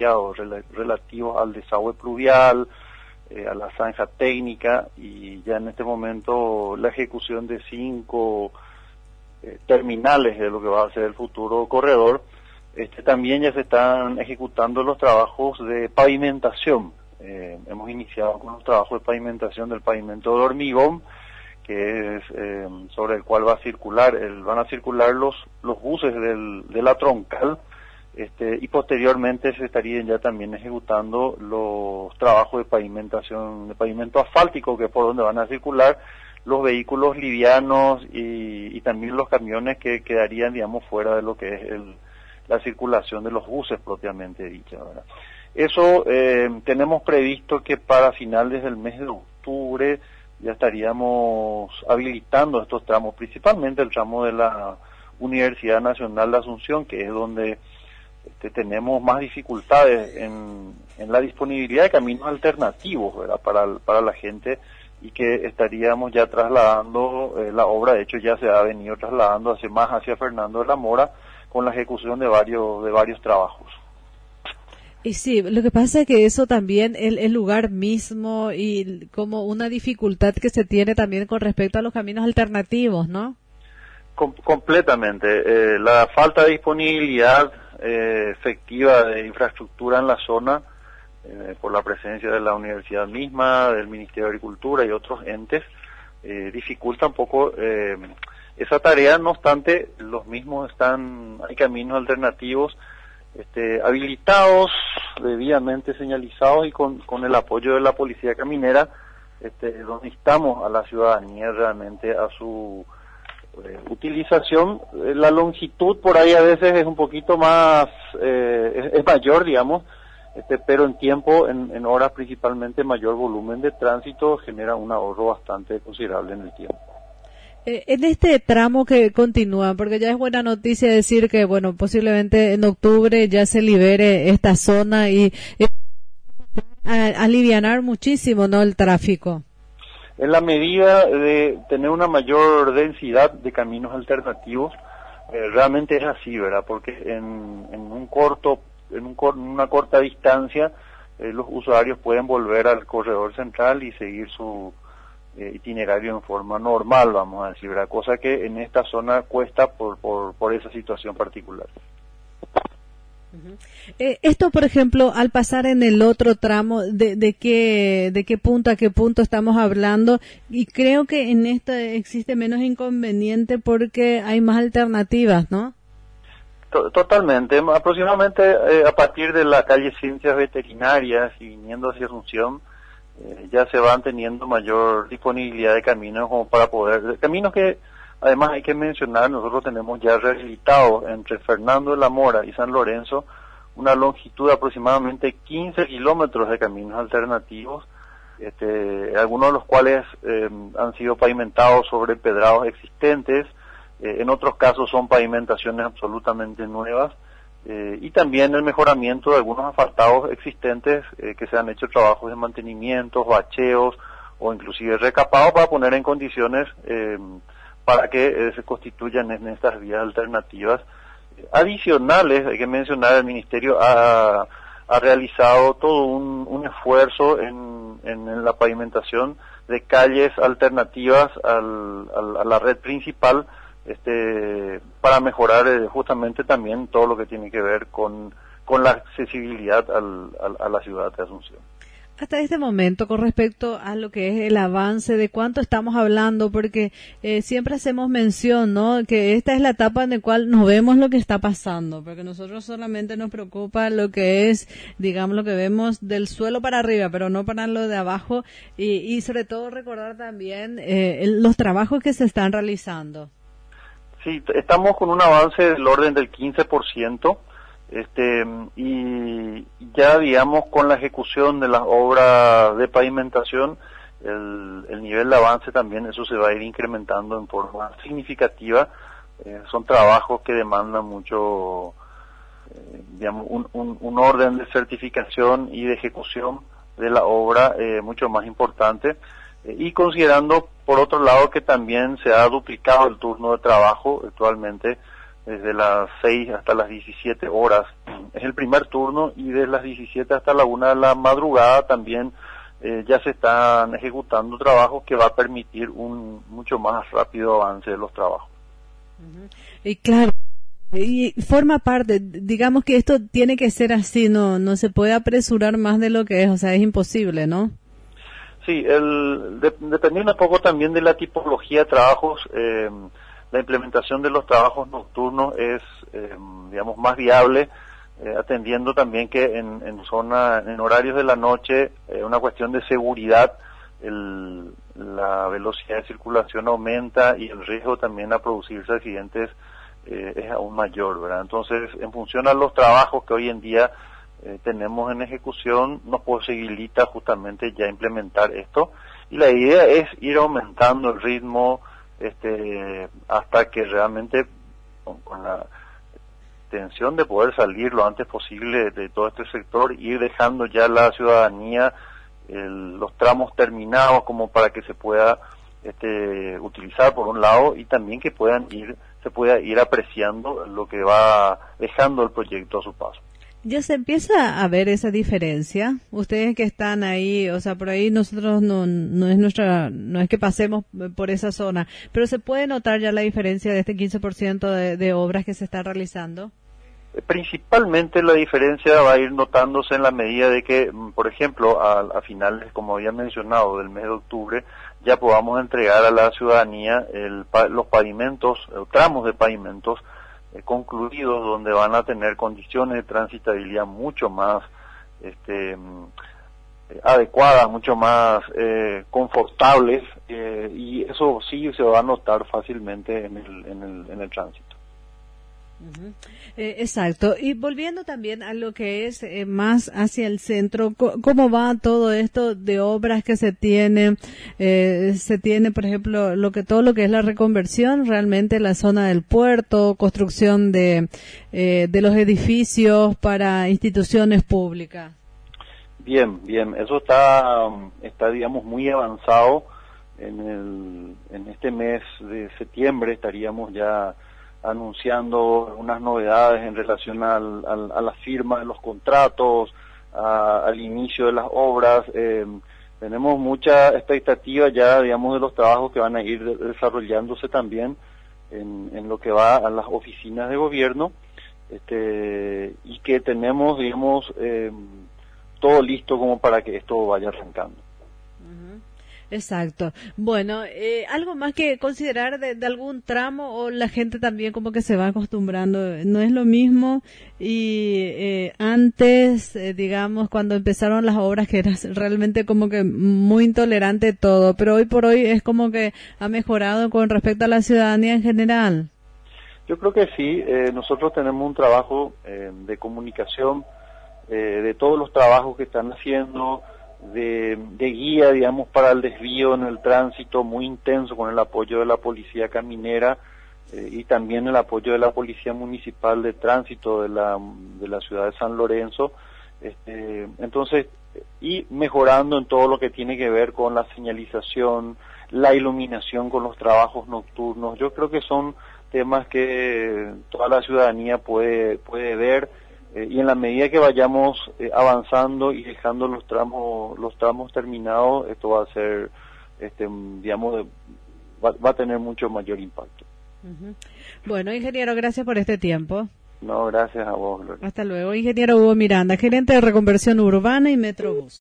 iniciado relativos al desagüe pluvial, a la zanja técnica, y ya en este momento la ejecución de 5 terminales de lo que va a ser el futuro corredor. También ya se están ejecutando los trabajos de pavimentación. Hemos iniciado con los trabajos de pavimentación del pavimento de hormigón, que es sobre el cual van a circular los buses de la troncal, y posteriormente se estarían ya también ejecutando los trabajos de pavimentación, de pavimento asfáltico, que es por donde van a circular los vehículos livianos y también los camiones que quedarían, digamos, fuera de lo que es la circulación de los buses propiamente dicha, ¿verdad? Eso tenemos previsto que para finales del mes de octubre ya estaríamos habilitando estos tramos, principalmente el tramo de la Universidad Nacional de Asunción, que es donde tenemos más dificultades en la disponibilidad de caminos alternativos, ¿verdad?, para la gente, y que estaríamos ya trasladando la obra. De hecho ya se ha venido trasladando hacia Fernando de la Mora, con la ejecución de varios trabajos. Y sí, lo que pasa es que eso también, el lugar mismo y como una dificultad que se tiene también con respecto a los caminos alternativos, ¿no? Completamente. La falta de disponibilidad efectiva de infraestructura en la zona, por la presencia de la universidad misma, del Ministerio de Agricultura y otros entes, dificulta un poco esa tarea. No obstante, los mismos hay caminos alternativos habilitados, debidamente señalizados, y con el apoyo de la policía caminera, donde instamos a la ciudadanía realmente a su utilización. La longitud por ahí a veces es un poquito más, es mayor, digamos, pero en horas principalmente, mayor volumen de tránsito genera un ahorro bastante considerable en el tiempo. En este tramo que continúa, porque ya es buena noticia decir que, bueno, posiblemente en octubre ya se libere esta zona y alivianar muchísimo, ¿no?, el tráfico. En la medida de tener una mayor densidad de caminos alternativos, realmente es así, ¿verdad? Porque en una corta distancia, los usuarios pueden volver al corredor central y seguir su itinerario en forma normal, vamos a decir, ¿verdad?, cosa que en esta zona cuesta por esa situación particular. Uh-huh. Esto, por ejemplo, al pasar en el otro tramo, ¿de qué punto a qué punto estamos hablando? Y creo que en esta existe menos inconveniente porque hay más alternativas, ¿no? Totalmente. Aproximadamente a partir de la calle Ciencias Veterinarias y viniendo hacia Asunción, ya se van teniendo mayor disponibilidad de caminos como para caminos que además hay que mencionar, nosotros tenemos ya rehabilitados entre Fernando de la Mora y San Lorenzo una longitud de aproximadamente 15 kilómetros de caminos alternativos, algunos de los cuales han sido pavimentados sobre empedrados existentes, en otros casos son pavimentaciones absolutamente nuevas, y también el mejoramiento de algunos asfaltados existentes, que se han hecho trabajos de mantenimiento, bacheos o inclusive recapados para poner en condiciones para que se constituyan en estas vías alternativas. Adicionales, hay que mencionar, el Ministerio ha realizado todo un esfuerzo en la pavimentación de calles alternativas a la red principal, para mejorar justamente también todo lo que tiene que ver con la accesibilidad a la ciudad de Asunción. Hasta este momento, con respecto a lo que es el avance, ¿de cuánto estamos hablando? Porque siempre hacemos mención, ¿no?, que esta es la etapa en la cual no vemos lo que está pasando, porque nosotros solamente nos preocupa lo que es, digamos, lo que vemos del suelo para arriba, pero no para lo de abajo, y sobre todo recordar también los trabajos que se están realizando. Sí, estamos con un avance del orden del 15%, y ya, digamos, con la ejecución de las obras de pavimentación, el nivel de avance también, eso se va a ir incrementando en forma significativa. Son trabajos que demandan mucho, digamos, un orden de certificación y de ejecución de la obra mucho más importante. Y considerando, por otro lado, que también se ha duplicado el turno de trabajo actualmente, desde las 6 hasta las 17 horas. Es el primer turno, y desde las 17 hasta la 1 de la madrugada también ya se están ejecutando trabajos que va a permitir un mucho más rápido avance de los trabajos. Y claro, y forma parte, digamos que esto tiene que ser así, no se puede apresurar más de lo que es, o sea, es imposible, ¿no? Sí, dependiendo un poco también de la tipología de trabajos, la implementación de los trabajos nocturnos es, digamos, más viable, atendiendo también que en horarios de la noche, una cuestión de seguridad, la velocidad de circulación aumenta y el riesgo también a producirse accidentes es aún mayor, ¿verdad? Entonces, en función a los trabajos que hoy en día tenemos en ejecución, nos posibilita justamente ya implementar esto, y la idea es ir aumentando el ritmo hasta que realmente con la intención de poder salir lo antes posible de todo este sector, ir dejando ya a la ciudadanía los tramos terminados como para que se pueda utilizar por un lado, y también que se pueda ir apreciando lo que va dejando el proyecto a su paso. Ya se empieza a ver esa diferencia. Ustedes que están ahí, o sea, por ahí nosotros no es que pasemos por esa zona, pero se puede notar ya la diferencia de este 15% de obras que se está realizando. Principalmente la diferencia va a ir notándose en la medida de que, por ejemplo, a finales, como había mencionado, del mes de octubre, ya podamos entregar a la ciudadanía los pavimentos, tramos de pavimentos concluidos, donde van a tener condiciones de transitabilidad mucho más adecuadas, mucho más confortables, y eso sí se va a notar fácilmente en el tránsito. Exacto. Y volviendo también a lo que es más hacia el centro, ¿cómo va todo esto de obras que se tiene? Se tiene, por ejemplo, todo lo que es la reconversión, realmente la zona del puerto, construcción de los edificios para instituciones públicas. Bien, eso está digamos muy avanzado. En este mes de septiembre estaríamos ya anunciando unas novedades en relación a la firma de los contratos, al inicio de las obras. Tenemos mucha expectativa ya, digamos, de los trabajos que van a ir desarrollándose también en lo que va a las oficinas de gobierno, y que tenemos, digamos, todo listo como para que esto vaya arrancando. Exacto. Bueno, ¿algo más que considerar de algún tramo, o la gente también como que se va acostumbrando? No es lo mismo, y antes, digamos, cuando empezaron las obras, que era realmente como que muy intolerante todo, pero hoy por hoy es como que ha mejorado con respecto a la ciudadanía en general. Yo creo que sí. Nosotros tenemos un trabajo de comunicación de todos los trabajos que están haciendo, de guía, digamos, para el desvío en el tránsito, muy intenso, con el apoyo de la policía caminera y también el apoyo de la policía municipal de tránsito de la ciudad de San Lorenzo. Entonces, y mejorando en todo lo que tiene que ver con la señalización, la iluminación con los trabajos nocturnos. Yo creo que son temas que toda la ciudadanía puede ver. Y en la medida que vayamos avanzando y dejando los tramos terminados, esto va a ser, digamos, va a tener mucho mayor impacto. Bueno, ingeniero, gracias por este tiempo. No, gracias a vos, Gloria. Hasta luego. Ingeniero Hugo Miranda, gerente de reconversión urbana y Metrobús.